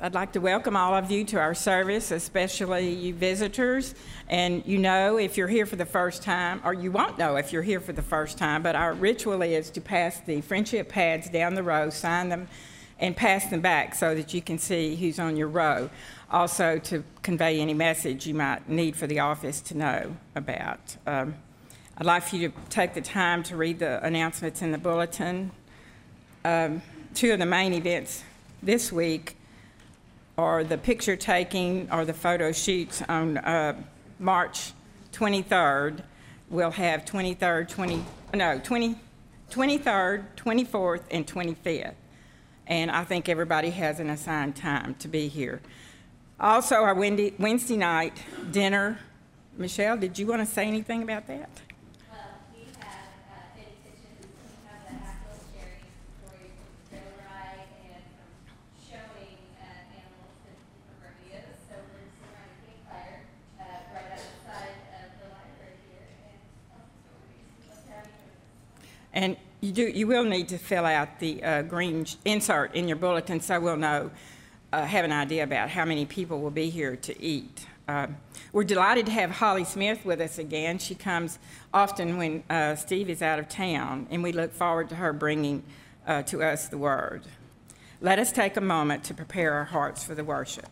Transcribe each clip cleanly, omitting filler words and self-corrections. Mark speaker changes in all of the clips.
Speaker 1: I'd like to welcome all of you to our service, especially you visitors. And you know if you're here for the first time, or you won't know if you're here for the first time, but our ritual is to pass the friendship pads down the row, sign them, and pass them back so that you can see who's on your row. Also to convey any message you might need for the office to know about. I'd like for you to take the time to read the announcements in the bulletin. Two of the main events this week are the picture taking or the photo shoots on March 23rd. We'll have 23rd, 24th, and 25th. And I think everybody has an assigned time to be here. Also, our Wednesday night dinner. Michelle, did you want to say anything about that?
Speaker 2: We have Teddy Kitchens. We have the Hackle Cherry stories from trailer ride and from showing animals in different videos. So we're just around a campfire right outside of the library here and tell some stories. Let's have you.
Speaker 1: And you will need to fill out the green insert in your bulletin so we'll know, have an idea about how many people will be here to eat. We're delighted to have Holly Smith with us again. She comes often when Steve is out of town, and we look forward to her bringing to us the word. Let us take a moment to prepare our hearts for the worship.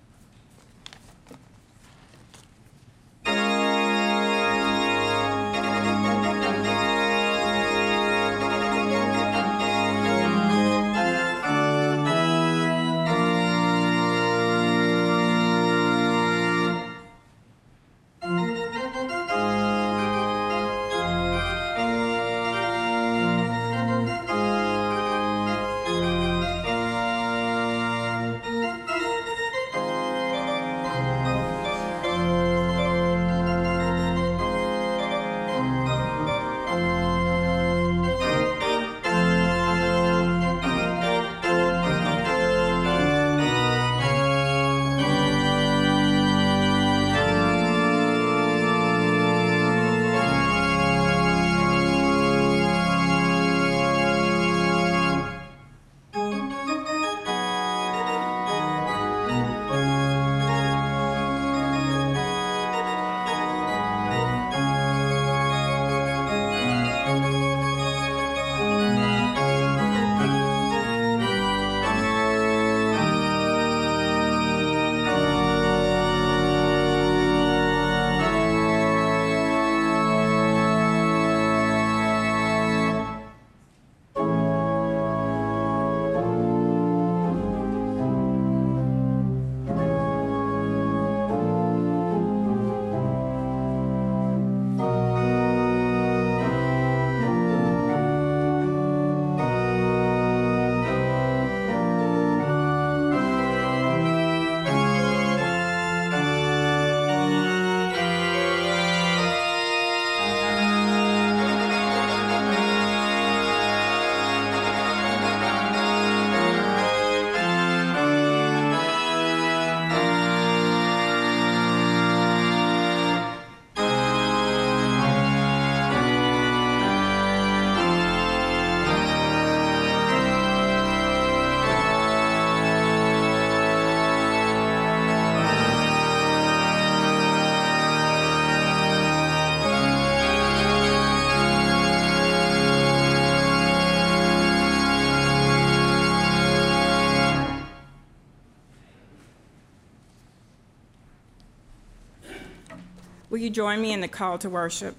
Speaker 1: Will you join me in the call to worship?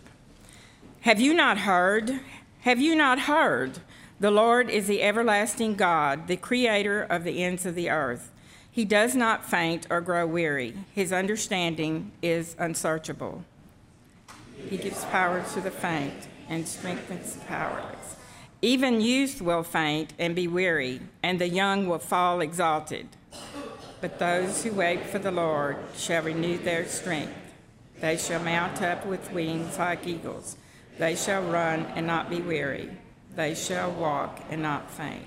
Speaker 1: Have you not heard? Have you not heard? The Lord is the everlasting God, the creator of the ends of the earth. He does not faint or grow weary. His understanding is unsearchable. He gives power to the faint and strengthens the powerless. Even youth will faint and be weary, and the young will fall exhausted. But those who wait for the Lord shall renew their strength. They shall mount up with wings like eagles. They shall run and not be weary. They shall walk and not faint.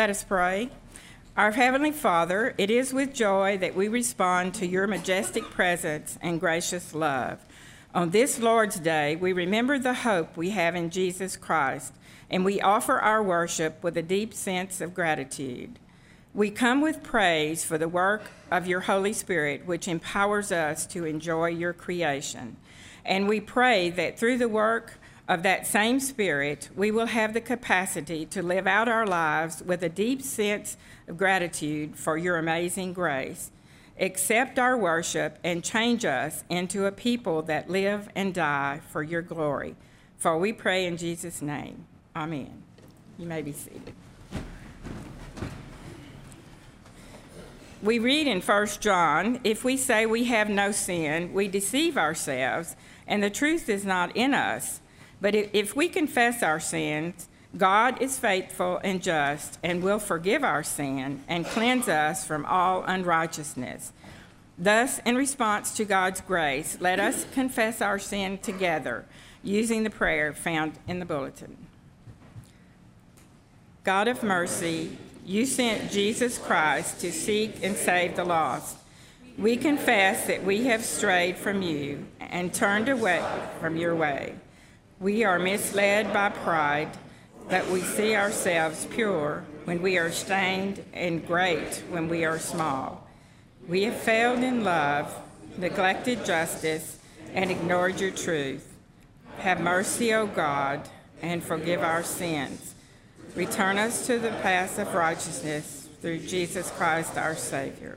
Speaker 1: Let us pray. Our Heavenly Father, it is with joy that we respond to your majestic presence and gracious love. On this Lord's Day, we remember the hope we have in Jesus Christ, and we offer our worship with a deep sense of gratitude. We come with praise for the work of your Holy Spirit, which empowers us to enjoy your creation. And we pray that through the work of that same Spirit, we will have the capacity to live out our lives with a deep sense of gratitude for your amazing grace. Accept our worship and change us into a people that live and die for your glory. For we pray in Jesus' name. Amen. You may be seated. We read in 1 John, if we say we have no sin, we deceive ourselves, and the truth is not in us. But if we confess our sins, God is faithful and just and will forgive our sin and cleanse us from all unrighteousness. Thus, in response to God's grace, let us confess our sin together using the prayer found in the bulletin. God of mercy, you sent Jesus Christ to seek and save the lost. We confess that we have strayed from you and turned away from your way. We are misled by pride, but we see ourselves pure when we are stained and great when we are small. We have failed in love, neglected justice, and ignored your truth. Have mercy, O God, and forgive our sins. Return us to the path of righteousness through Jesus Christ our Savior.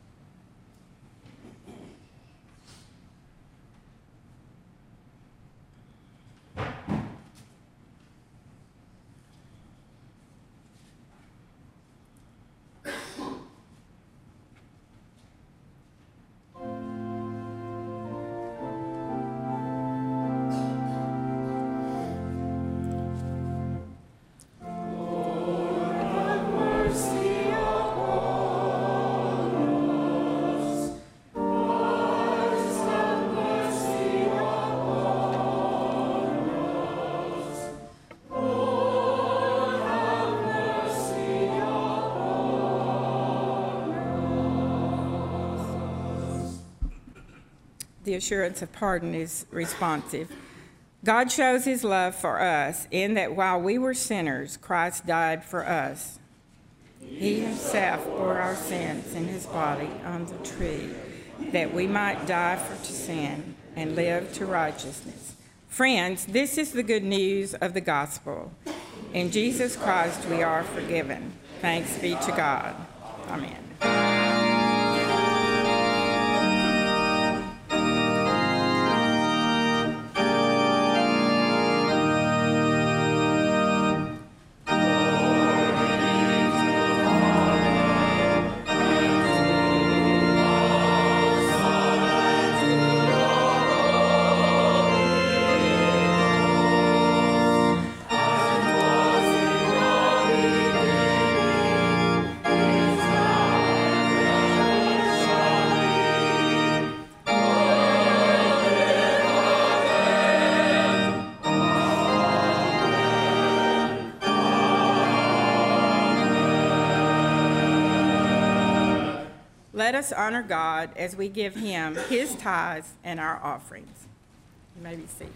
Speaker 1: The assurance of pardon is responsive. God shows his love for us in that while we were sinners, Christ died for us. He himself bore our sins in his body on the tree, that we might die to sin and live to righteousness. Friends, this is the good news of the gospel. In Jesus Christ we are forgiven. Thanks be to God. Amen. Let us honor God as we give him his tithes and our offerings. You may be seated.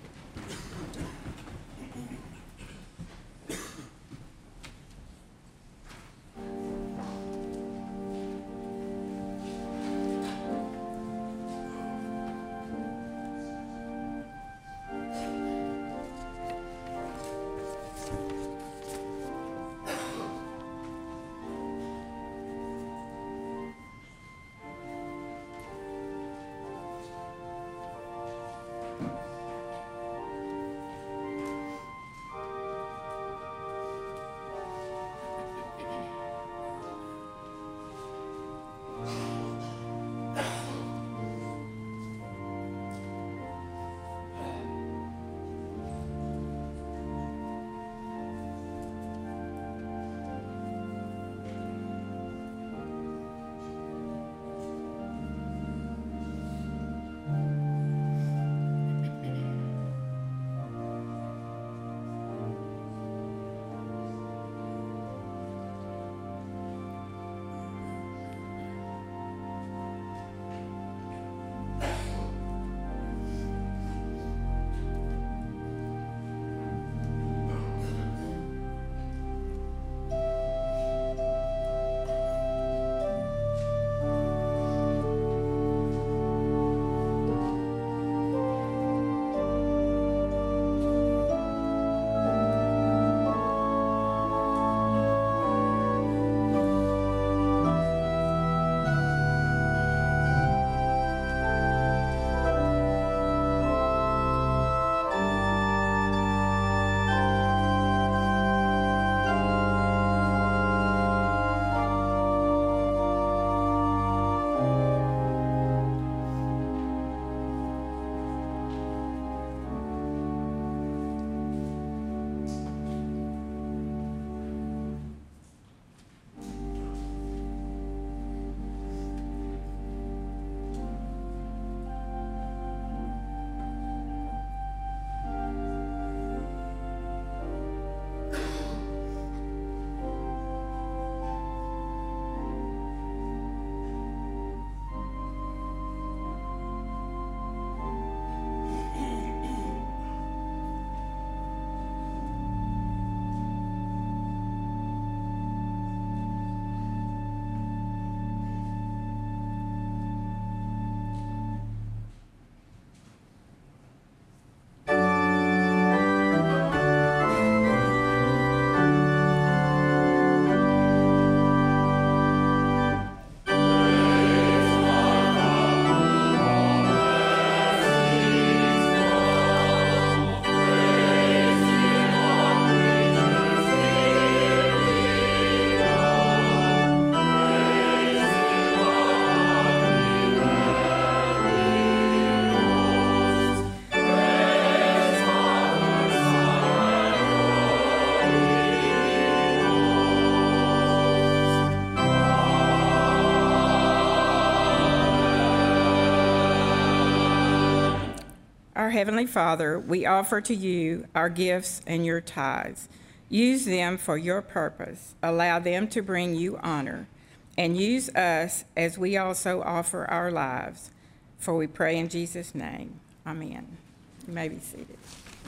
Speaker 1: Heavenly Father, we offer to you our gifts and your tithes. Use them for your purpose. Allow them to bring you honor. And use us as we also offer our lives. For we pray in Jesus' name. Amen. You may be seated.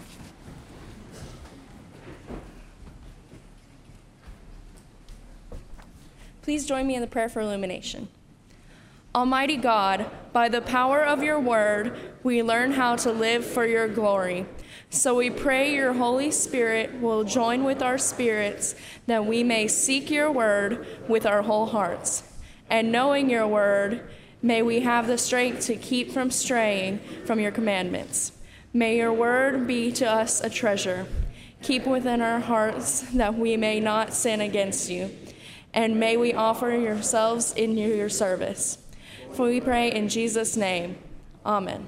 Speaker 3: Please join me in the prayer for illumination. Almighty God, by the power of your word, we learn how to live for your glory. So we pray your Holy Spirit will join with our spirits that we may seek your word with our whole hearts. And knowing your word, may we have the strength to keep from straying from your commandments. May your word be to us a treasure. Keep within our hearts that we may not sin against you. And may we offer yourselves in your service. For we pray in Jesus' name. Amen.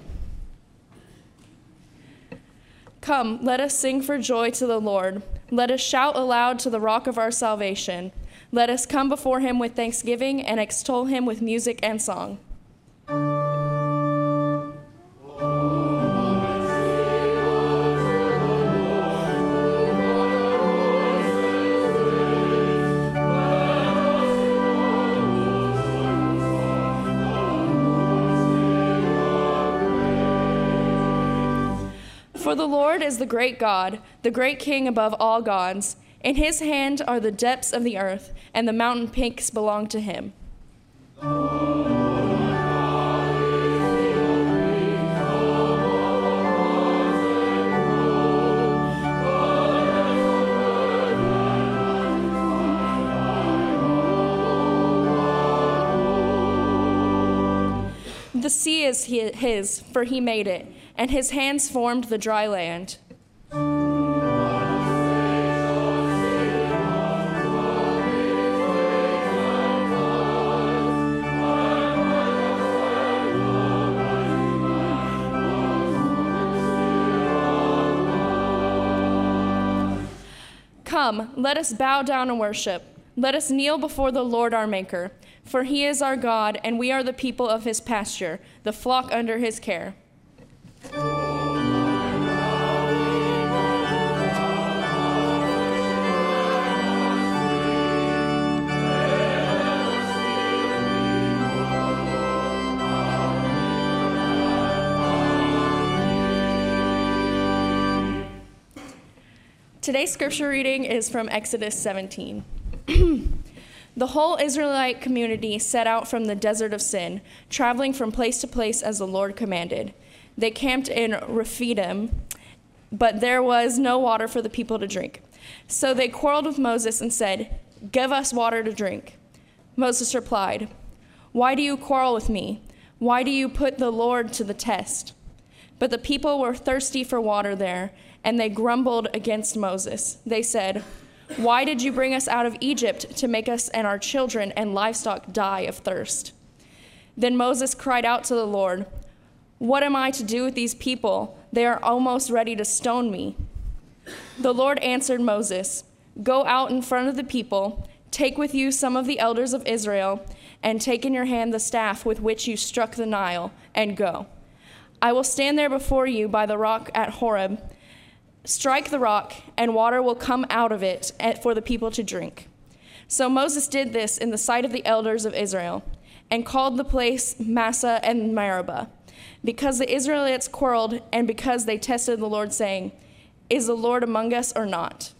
Speaker 3: Come, let us sing for joy to the Lord. Let us shout aloud to the rock of our salvation. Let us come before him with thanksgiving and extol him with music and song. For the Lord is the great God, the great King above all gods. In his hand are the depths of the earth, and the mountain peaks belong to him. The sea is his, for he made it, and his hands formed the dry land. Come, let us bow down and worship. Let us kneel before the Lord our Maker. For he is our God, and we are the people of his pasture, the flock under his care. Today's scripture reading is from Exodus 17. The whole Israelite community set out from the desert of Sin, traveling from place to place as the Lord commanded. They camped in Rephidim, but there was no water for the people to drink. So they quarreled with Moses and said, "Give us water to drink." Moses replied, "Why do you quarrel with me? Why do you put the Lord to the test?" But the people were thirsty for water there, and they grumbled against Moses. They said, "Why did you bring us out of Egypt to make us and our children and livestock die of thirst?" Then Moses cried out to the Lord, "What am I to do with these people? They are almost ready to stone me." The Lord answered Moses, "Go out in front of the people, take with you some of the elders of Israel, and take in your hand the staff with which you struck the Nile, and go. I will stand there before you by the rock at Horeb. Strike the rock, and water will come out of it for the people to drink." So Moses did this in the sight of the elders of Israel, and called the place Massah and Meribah, because the Israelites quarreled, and because they tested the Lord, saying, "Is the Lord among us or not?"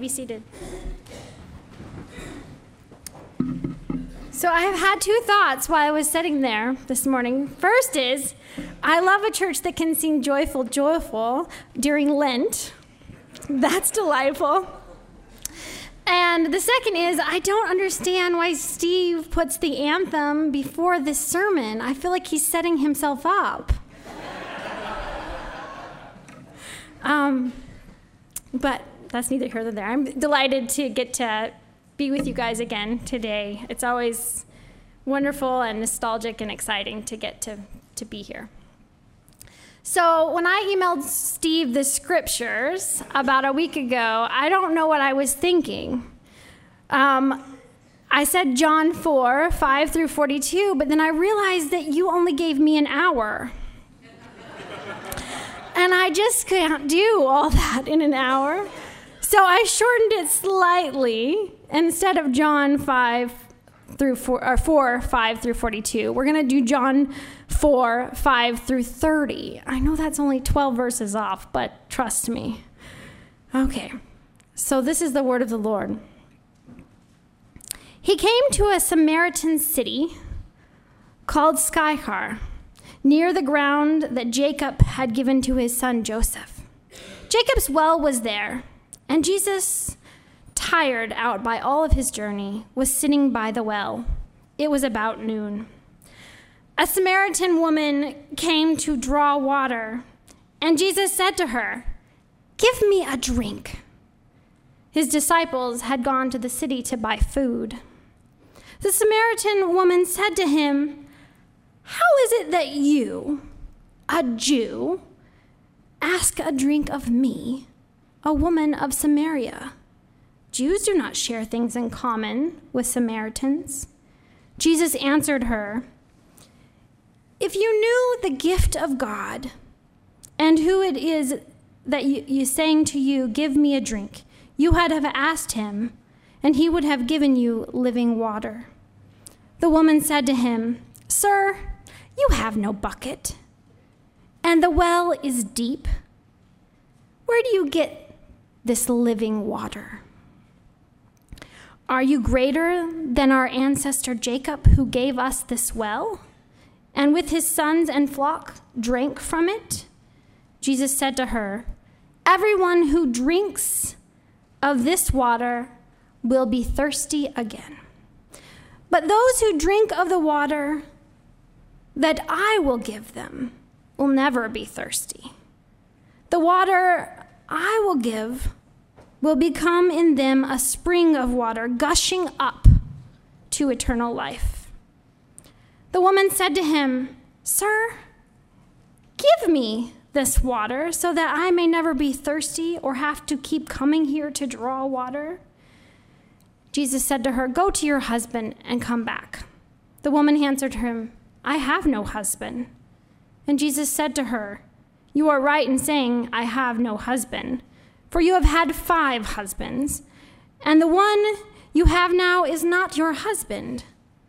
Speaker 4: be seated. So I have had two thoughts while I was sitting there this morning. First is, I love a church that can sing Joyful, Joyful during Lent. That's delightful. And the second is, I don't understand why Steve puts the anthem before this sermon. I feel like he's setting himself up. But that's neither here nor there. I'm delighted to get to be with you guys again today. It's always wonderful and nostalgic and exciting to get to be here. So when I emailed Steve the scriptures about a week ago, I don't know what I was thinking. I said John 4, 5 through 42, but then I realized that you only gave me an hour. And I just can't do all that in an hour. So I shortened it slightly. Instead of John 4, 5 through 42, we're going to do John 4, 5 through 30. I know that's only 12 verses off, but trust me. Okay, so this is the word of the Lord. He came to a Samaritan city called Sychar, near the ground that Jacob had given to his son Joseph. Jacob's well was there, and Jesus, tired out by all of his journey, was sitting by the well. It was about noon. A Samaritan woman came to draw water, and Jesus said to her, "Give me a drink." His disciples had gone to the city to buy food. The Samaritan woman said to him, "How is it that you, a Jew, ask a drink of me, a woman of Samaria? Jews do not share things in common with Samaritans." Jesus answered her, "If you knew the gift of God and who it is that is saying to you, 'Give me a drink,' you would have asked him, and he would have given you living water." The woman said to him, "Sir, you have no bucket, and the well is deep. Where do you get this living water? Are you greater than our ancestor Jacob, who gave us this well, and with his sons and flock drank from it?" Jesus said to her, "Everyone who drinks of this water will be thirsty again. But those who drink of the water that I will give them will never be thirsty. The water I will give will become in them a spring of water gushing up to eternal life." The woman said to him, "Sir, give me this water so that I may never be thirsty or have to keep coming here to draw water." Jesus said to her, "Go to your husband and come back." The woman answered him, "I have no husband." And Jesus said to her, "You are right in saying, 'I have no husband,' for you have had 5 husbands, and the one you have now is not your husband.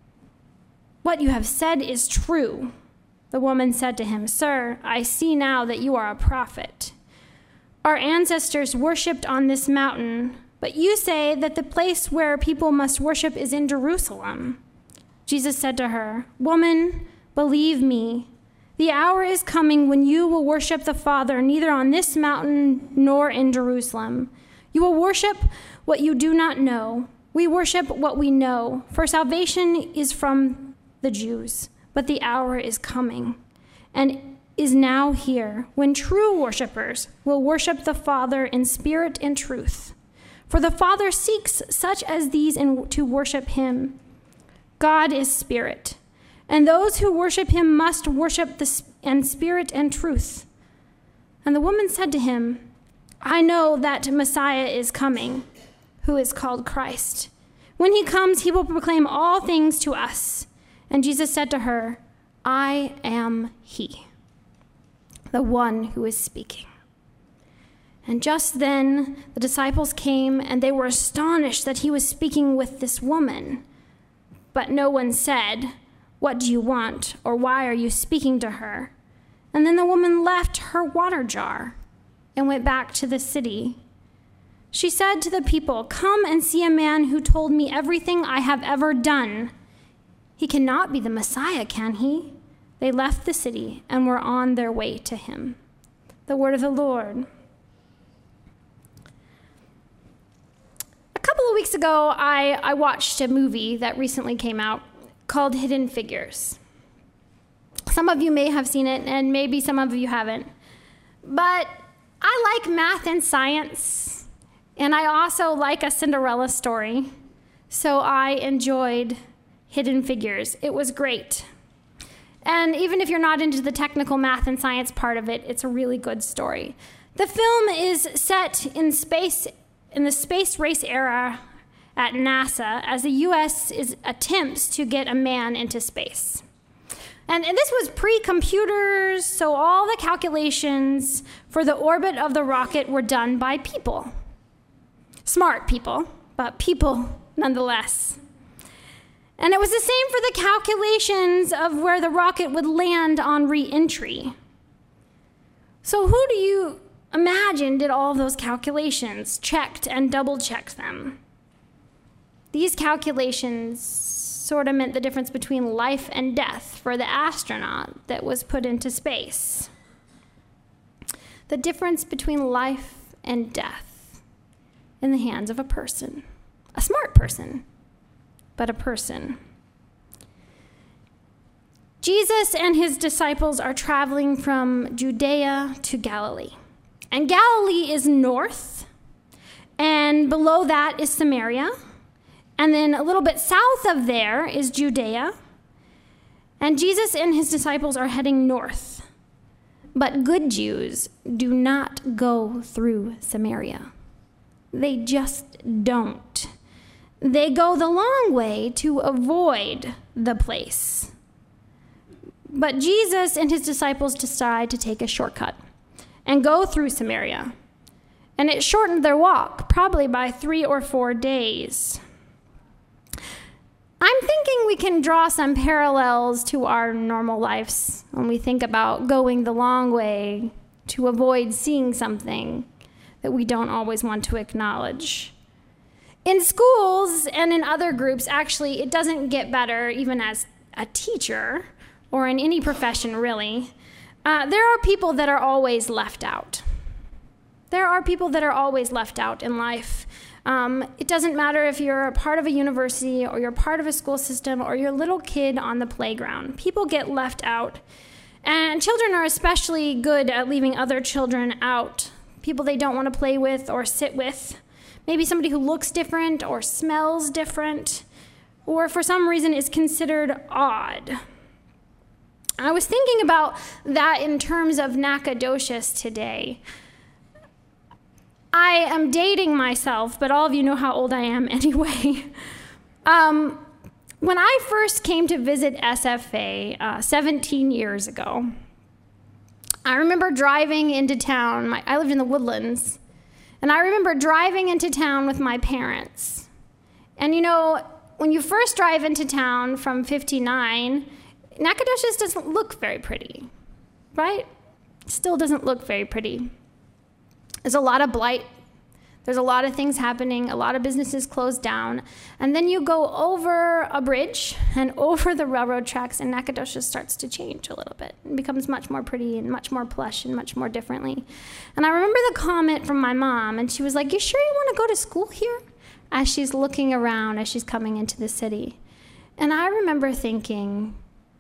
Speaker 4: What you have said is true." The woman said to him, "Sir, I see now that you are a prophet. Our ancestors worshipped on this mountain, but you say that the place where people must worship is in Jerusalem." Jesus said to her, "Woman, believe me, the hour is coming when you will worship the Father neither on this mountain nor in Jerusalem. You will worship what you do not know. We worship what we know, for salvation is from the Jews. But the hour is coming and is now here when true worshipers will worship the Father in spirit and truth. For the Father seeks such as these to worship him. God is spirit, and those who worship him must worship in spirit and truth." And the woman said to him, "I know that Messiah is coming, who is called Christ. When he comes, he will proclaim all things to us." And Jesus said to her, "I am he, the one who is speaking." And just then the disciples came, and they were astonished that he was speaking with this woman. But no one said, "What do you want?" or "Why are you speaking to her?" And then the woman left her water jar and went back to the city. She said to the people, "Come and see a man who told me everything I have ever done. He cannot be the Messiah, can he?" They left the city and were on their way to him. The word of the Lord. A couple of weeks ago, I watched a movie that recently came out called Hidden Figures. Some of you may have seen it, and maybe some of you haven't. But I like math and science, and I also like a Cinderella story, so I enjoyed Hidden Figures. It was great. And even if you're not into the technical math and science part of it, it's a really good story. The film is set in space, in the space race era at NASA, as the U.S. attempts to get a man into space. And this was pre-computers, so all the calculations for the orbit of the rocket were done by people. Smart people, but people nonetheless. And it was the same for the calculations of where the rocket would land on re-entry. So who do you imagine did all those calculations, checked and double-checked them? These calculations sort of meant the difference between life and death for the astronaut that was put into space. The difference between life and death in the hands of a person. A smart person, but a person. Jesus and his disciples are traveling from Judea to Galilee. And Galilee is north, and below that is Samaria. And then a little bit south of there is Judea. And Jesus and his disciples are heading north. But good Jews do not go through Samaria. They just don't. They go the long way to avoid the place. But Jesus and his disciples decide to take a shortcut and go through Samaria. And it shortened their walk, probably by 3 or 4 days. I'm thinking we can draw some parallels to our normal lives when we think about going the long way to avoid seeing something that we don't always want to acknowledge. In schools and in other groups, actually, it doesn't get better even as a teacher or in any profession, really. There are people that are always left out. There are people that are always left out in life. It doesn't matter if you're a part of a university or you're part of a school system or you're a little kid on the playground. People get left out. And children are especially good at leaving other children out. People they don't want to play with or sit with. Maybe somebody who looks different or smells different or for some reason is considered odd. I was thinking about that in terms of Nacogdoches today. I am dating myself, but all of you know how old I am anyway. When I first came to visit SFA 17 years ago, I remember driving into town. I lived in the Woodlands, and I remember driving into town with my parents. And you know, when you first drive into town from 59, Nacogdoches doesn't look very pretty, right? It still doesn't look very pretty. There's a lot of blight. There's a lot of things happening. A lot of businesses closed down. And then you go over a bridge and over the railroad tracks, and Nacogdoches starts to change a little bit. It becomes much more pretty and much more plush and much more differently. And I remember the comment from my mom, and she was like, "You sure you want to go to school here?" As she's looking around, as she's coming into the city. And I remember thinking,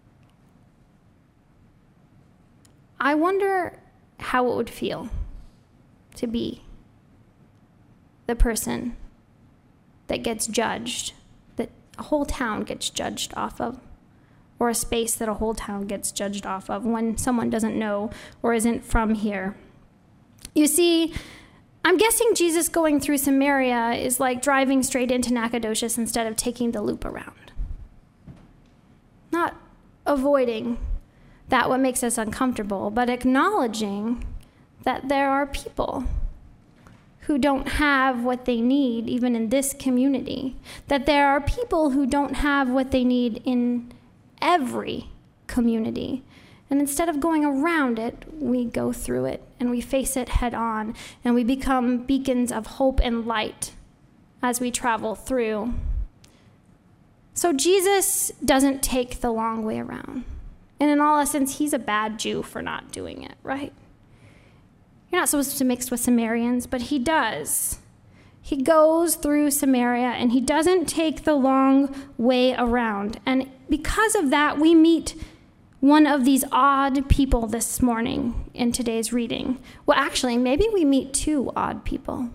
Speaker 4: I wonder how it would feel to be the person that gets judged, that a whole town gets judged off of, or a space that a whole town gets judged off of when someone doesn't know or isn't from here. You see, I'm guessing Jesus going through Samaria is like driving straight into Nacogdoches instead of taking the loop around. Not avoiding that what makes us uncomfortable, but acknowledging that there are people who don't have what they need even in this community, that there are people who don't have what they need in every community, And instead of going around it, we go through it and we face it head on, and we become beacons of hope and light as we travel through. So Jesus doesn't take the long way around. And in all essence, he's a bad Jew for not doing it, right? You're not supposed to mix with Samaritans, but he does. He goes through Samaria, and he doesn't take the long way around. And because of that, we meet one of these odd people this morning in today's reading. Well, actually, maybe we meet two odd people.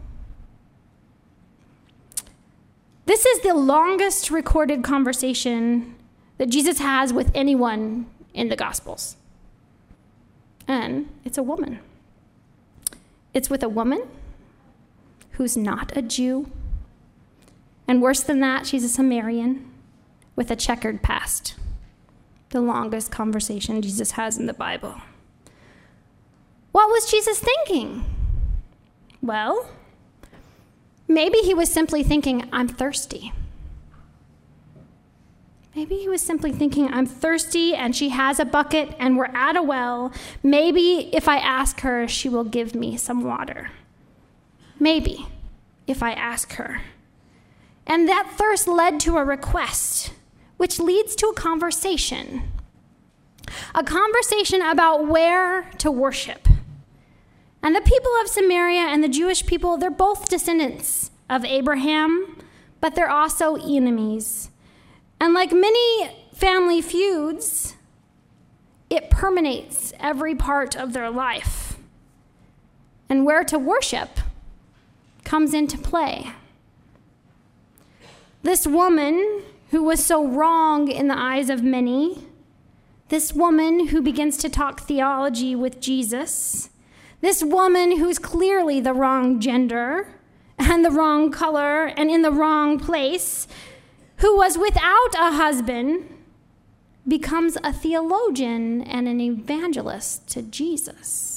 Speaker 4: This is the longest recorded conversation that Jesus has with anyone in the Gospels. And it's a woman. It's with a woman who's not a Jew. And worse than that, she's a Samaritan with a checkered past. The longest conversation Jesus has in the Bible. What was Jesus thinking? Well, maybe he was simply thinking, I'm thirsty. Maybe he was simply thinking, I'm thirsty, and she has a bucket, and we're at a well. Maybe if I ask her, she will give me some water. Maybe if I ask her. And that thirst led to a request, which leads to a conversation about where to worship. And the people of Samaria and the Jewish people, they're both descendants of Abraham, but they're also enemies. And like many family feuds, it permeates every part of their life. And where to worship comes into play. This woman who was so wrong in the eyes of many, this woman who begins to talk theology with Jesus, this woman who's clearly the wrong gender and the wrong color and in the wrong place, who was without a husband, becomes a theologian and an evangelist to Jesus.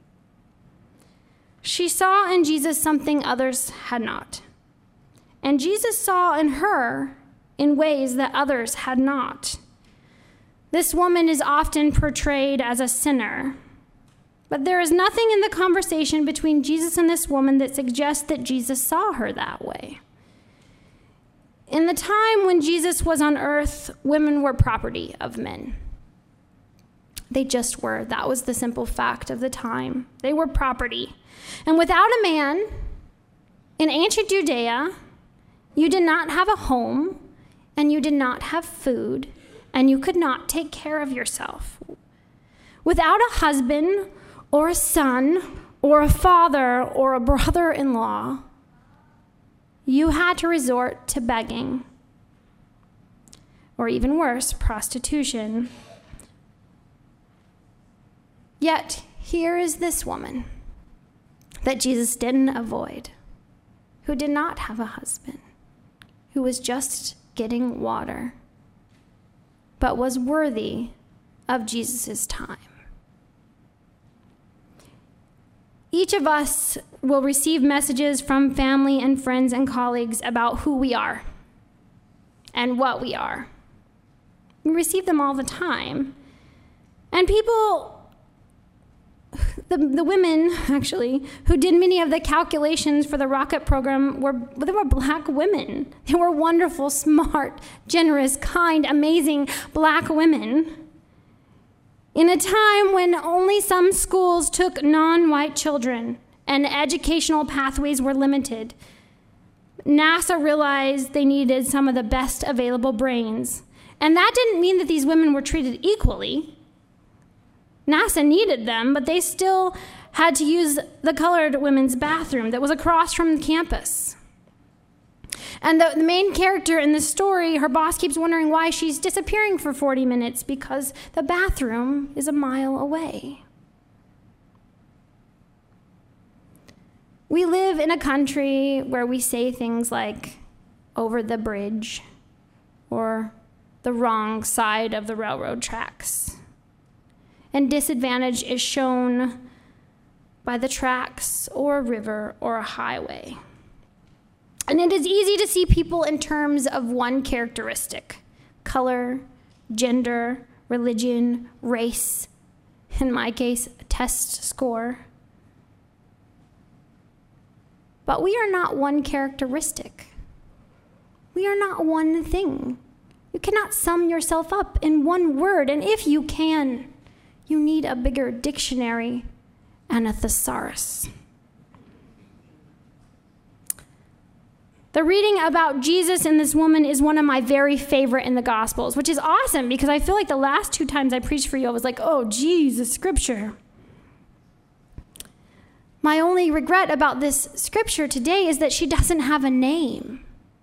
Speaker 4: She saw in Jesus something others had not. And Jesus saw in her in ways that others had not. This woman is often portrayed as a sinner, but there is nothing in the conversation between Jesus and this woman that suggests that Jesus saw her that way. In the time when Jesus was on earth, women were property of men. They just were. That was the simple fact of the time. They were property. And without a man, in ancient Judea, you did not have a home, and you did not have food, and you could not take care of yourself. Without a husband, or a son, or a father, or a brother-in-law, you had to resort to begging, or even worse, prostitution. Yet, here is this woman that Jesus didn't avoid, who did not have a husband, who was just getting water, but was worthy of Jesus' time. Each of us will receive messages from family and friends and colleagues about who we are and what we are. We receive them all the time. And people, the women, actually, who did many of the calculations for the rocket program, they were black women. They were wonderful, smart, generous, kind, amazing black women. In a time when only some schools took non-white children and educational pathways were limited, NASA realized they needed some of the best available brains. And that didn't mean that these women were treated equally. NASA needed them, but they still had to use the colored women's bathroom that was across from the campus. And the main character in the story, her boss keeps wondering why she's disappearing for 40 minutes because the bathroom is a mile away. We live in a country where we say things like over the bridge or the wrong side of the railroad tracks. And disadvantage is shown by the tracks or a river or a highway. And it is easy to see people in terms of one characteristic: color, gender, religion, race, in my case, a test score. But we are not one characteristic. We are not one thing. You cannot sum yourself up in one word, and if you can, you need a bigger dictionary and a thesaurus. The reading about Jesus and this woman is one of my very favorite in the Gospels, which is awesome because I feel like the last 2 times I preached for you, I was like, oh, Jesus, Scripture. My only regret about this Scripture today is that she doesn't have a name.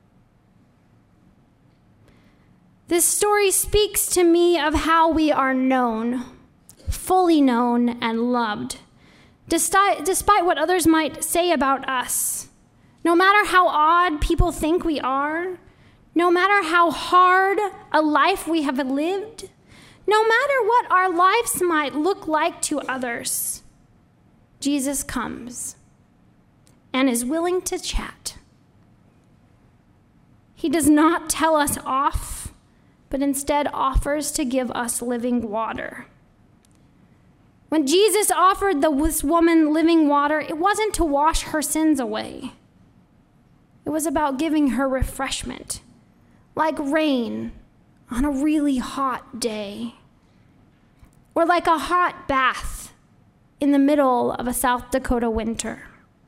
Speaker 4: This story speaks to me of how we are known, fully known and loved, despite what others might say about us. No matter how odd people think we are, no matter how hard a life we have lived, no matter what our lives might look like to others, Jesus comes and is willing to chat. He does not tell us off, but instead offers to give us living water. When Jesus offered this woman living water, it wasn't to wash her sins away. It was about giving her refreshment, like rain on a really hot day, or like a hot bath in the middle of a South Dakota winter.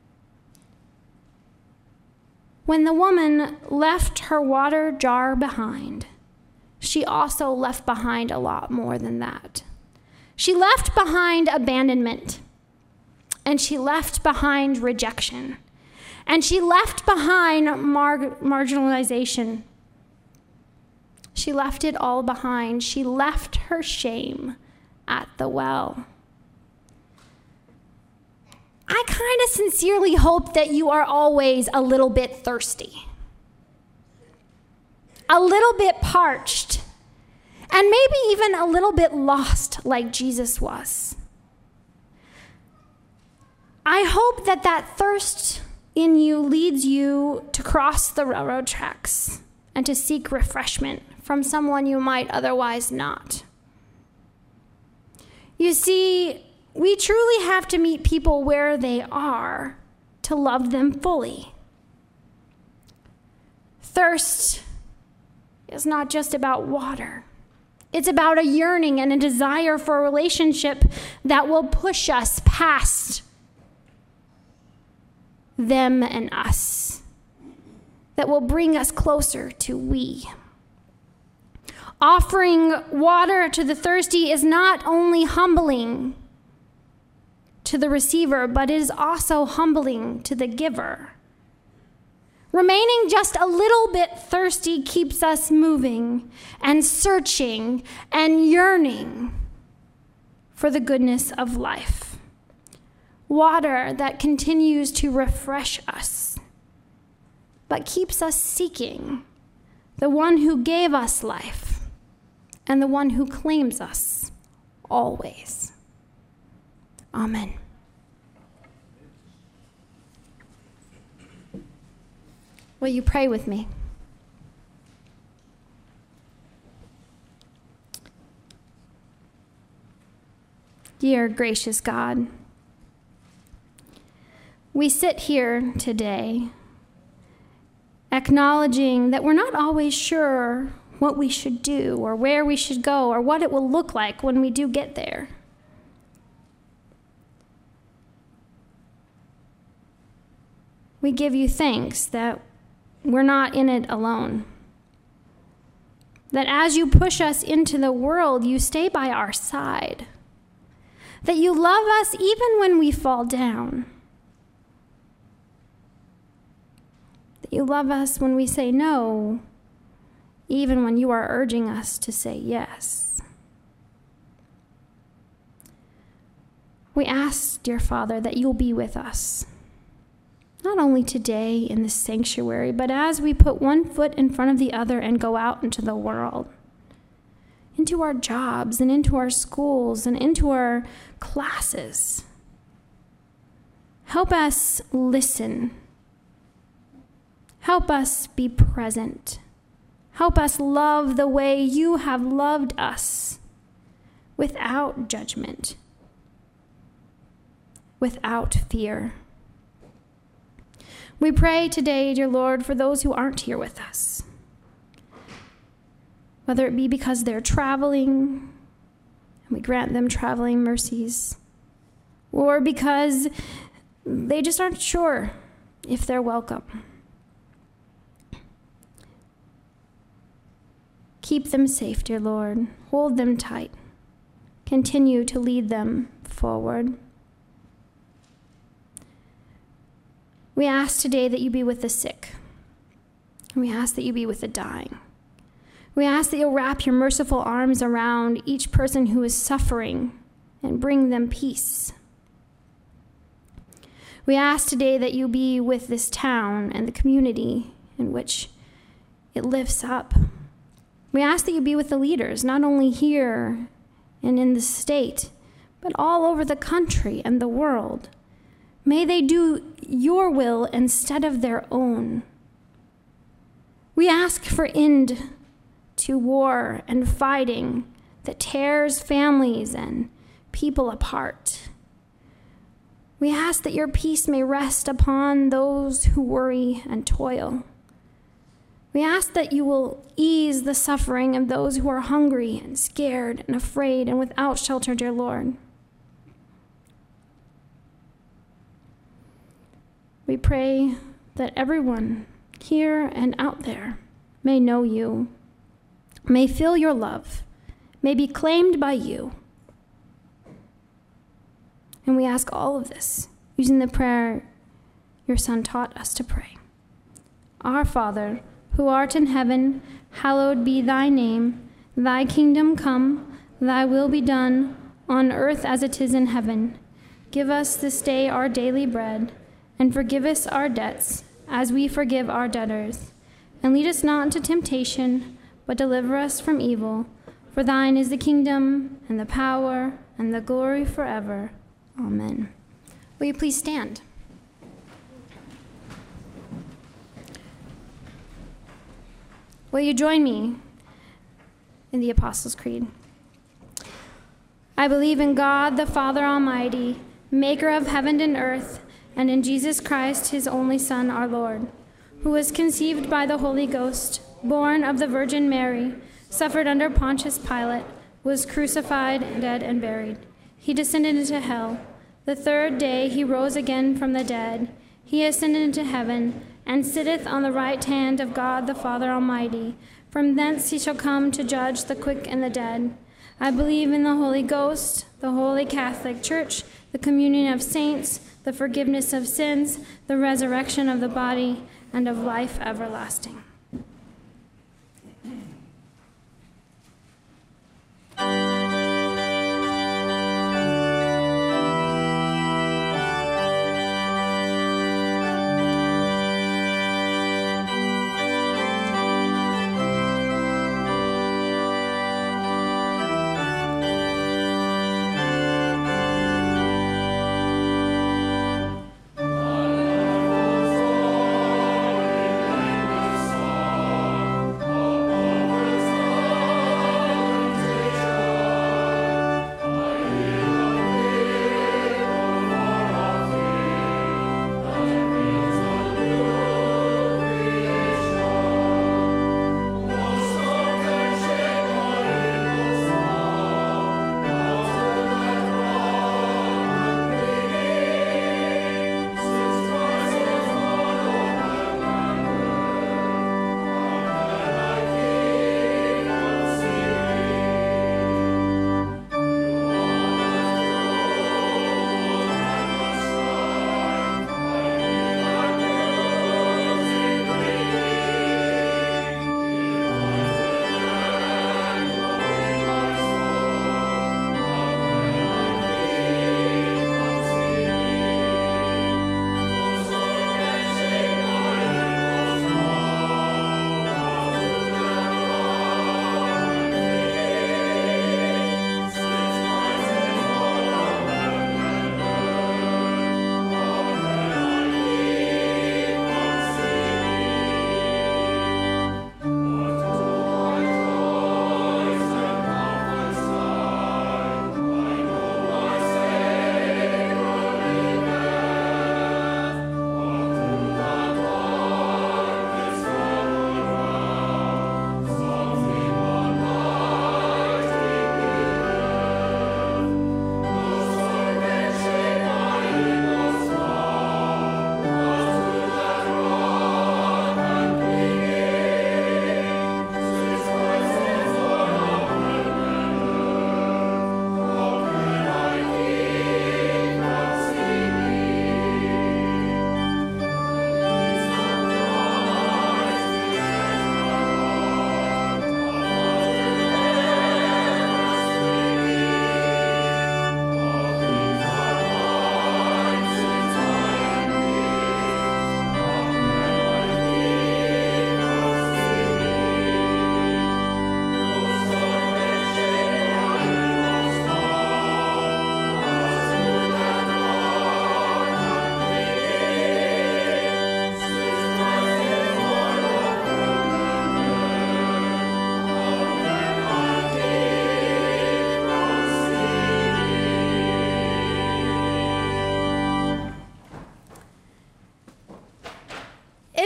Speaker 4: When the woman left her water jar behind, she also left behind a lot more than that. She left behind abandonment, and she left behind rejection, and she left behind marginalization. She left it all behind. She left her shame at the well. I kind of sincerely hope that you are always a little bit thirsty, a little bit parched, and maybe even a little bit lost like Jesus was. I hope that that thirst in you leads you to cross the railroad tracks and to seek refreshment from someone you might otherwise not. You see, we truly have to meet people where they are to love them fully. Thirst is not just about water. It's about a yearning and a desire for a relationship that will push us past them and us, that will bring us closer to we. Offering water to the thirsty is not only humbling to the receiver, but it is also humbling to the giver. Remaining just a little bit thirsty keeps us moving and searching and yearning for the goodness of life. Water that continues to refresh us, but keeps us seeking the one who gave us life and the one who claims us always. Amen. Will you pray with me? Dear gracious God, we sit here today acknowledging that we're not always sure what we should do or where we should go or what it will look like when we do get there. We give you thanks that we're not in it alone. That as you push us into the world, you stay by our side. That you love us even when we fall down. That you love us when we say no, even when you are urging us to say yes. We ask, dear Father, that you'll be with us. Not only today in this sanctuary, but as we put one foot in front of the other and go out into the world, into our jobs and into our schools and into our classes. Help us listen. Help us be present. Help us love the way you have loved us, without judgment, without fear. We pray today, dear Lord, for those who aren't here with us, whether it be because they're traveling, and we grant them traveling mercies, or because they just aren't sure if they're welcome. Keep them safe, dear Lord. Hold them tight. Continue to lead them forward. We ask today that you be with the sick. And we ask that you be with the dying. We ask that you'll wrap your merciful arms around each person who is suffering and bring them peace. We ask today that you be with this town and the community in which it lifts up. We ask that you be with the leaders, not only here and in the state, but all over the country and the world. May they do your will instead of their own. We ask for end to war and fighting that tears families and people apart. We ask that your peace may rest upon those who worry and toil. We ask that you will ease the suffering of those who are hungry and scared and afraid and without shelter, dear Lord. We pray that everyone here and out there may know you, may feel your love, may be claimed by you. And we ask all of this using the prayer your Son taught us to pray. Our Father, who art in heaven, hallowed be thy name. Thy kingdom come, thy will be done, on earth as it is in heaven. Give us this day our daily bread, and forgive us our debts, as we forgive our debtors. And lead us not into temptation, but deliver us from evil. For thine is the kingdom, and the power, and the glory forever. Amen. Will you please stand? Will you join me in the Apostles' Creed? I believe in God, the Father Almighty, maker of heaven and earth, and in Jesus Christ, his only Son, our Lord, who was conceived by the Holy Ghost, born of the Virgin Mary, suffered under Pontius Pilate, was crucified, dead, and buried. He descended into hell. The third day he rose again from the dead. He ascended into heaven, and sitteth on the right hand of God the Father Almighty. From thence he shall come to judge the quick and the dead. I believe in the Holy Ghost, the Holy Catholic Church, the communion of saints, the forgiveness of sins, the resurrection of the body, and of life everlasting.
Speaker 5: Amen.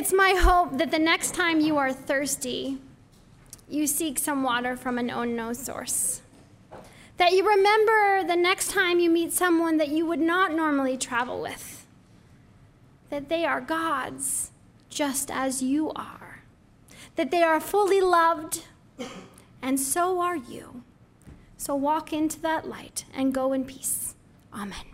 Speaker 4: It's my hope that the next time you are thirsty, you seek some water from an unknown source. That you remember the next time you meet someone that you would not normally travel with, that they are God's just as you are, that they are fully loved, and so are you. So walk into that light and go in peace. Amen.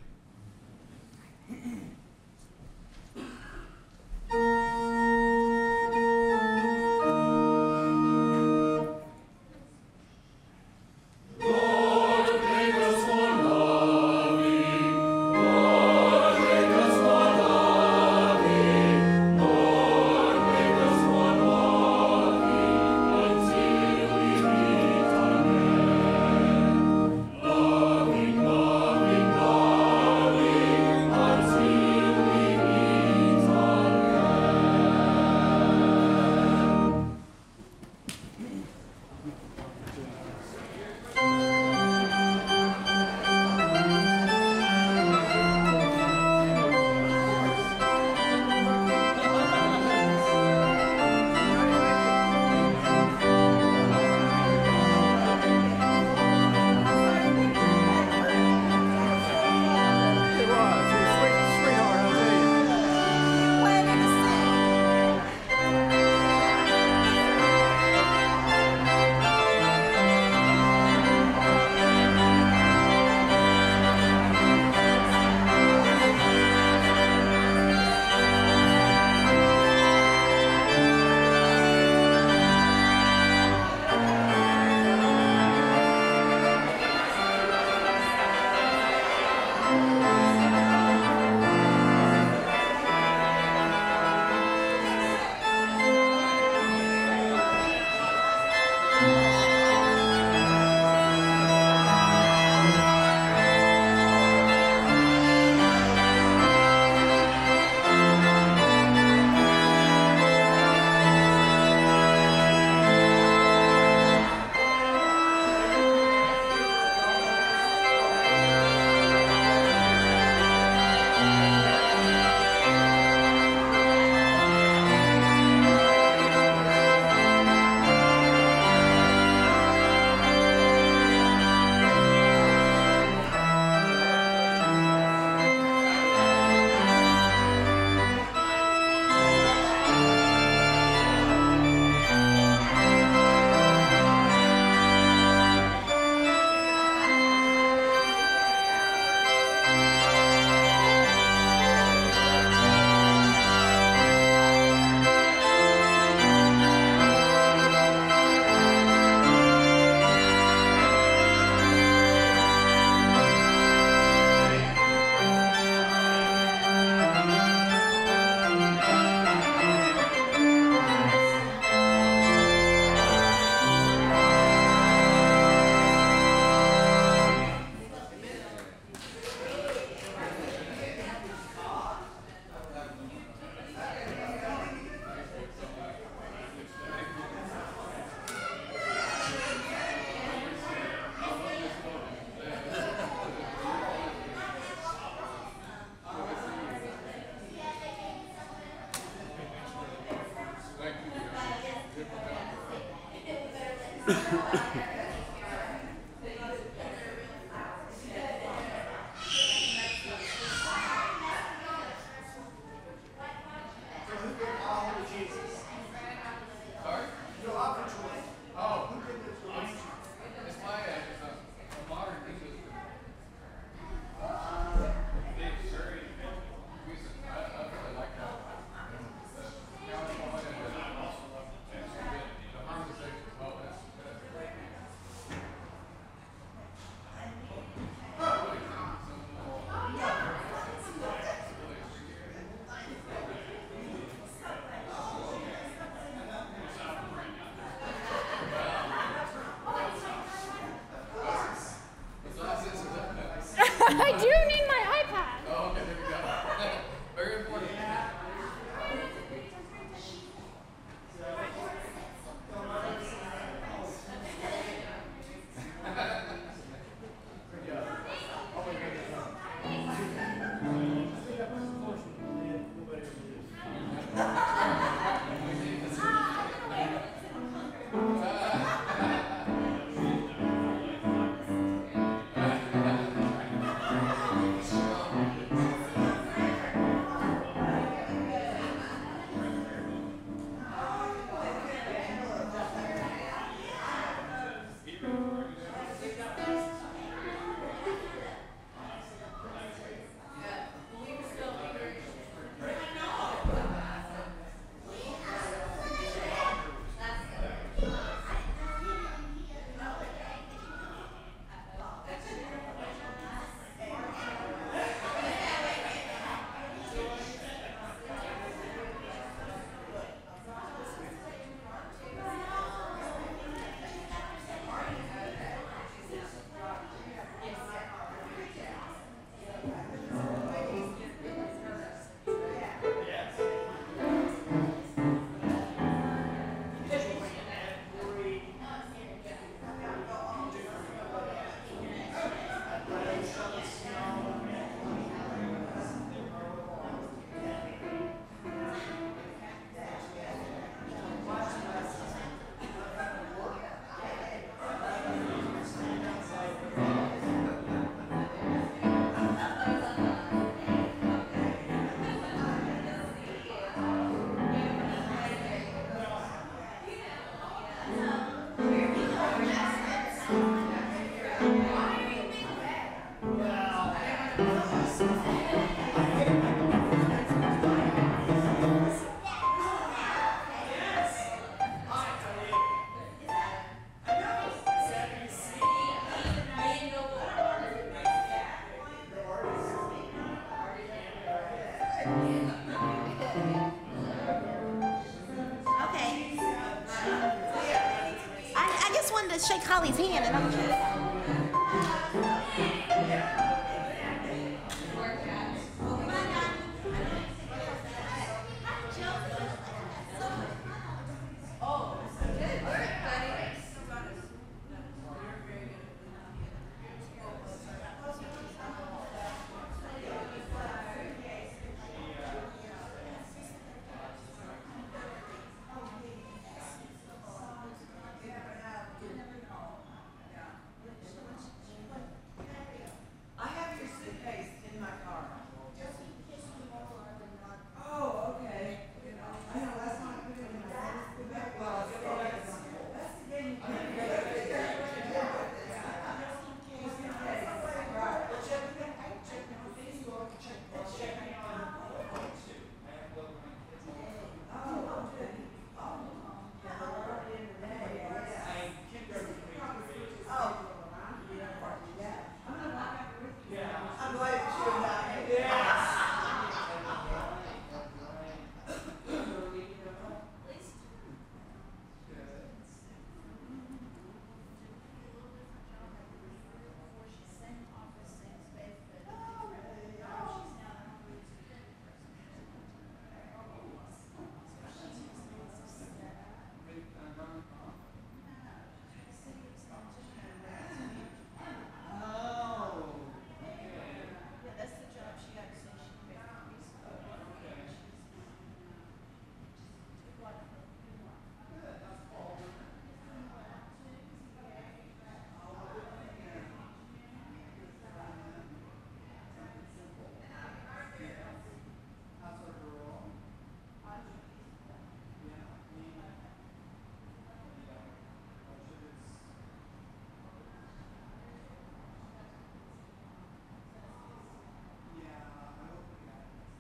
Speaker 5: to shake Holly's hand, and I'm